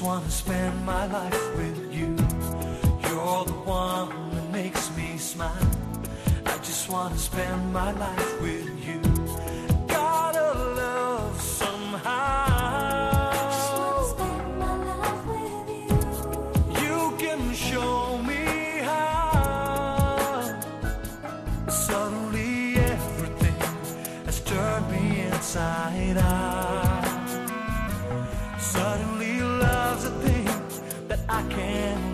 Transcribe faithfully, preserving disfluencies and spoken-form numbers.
just wanna spend my life with you. You're the one that makes me smile. I just wanna spend my life with you. Gotta love somehow. Just wanna spend my life with you. You can show me how. Suddenly everything has turned me inside out. Suddenly love's a thing that I can't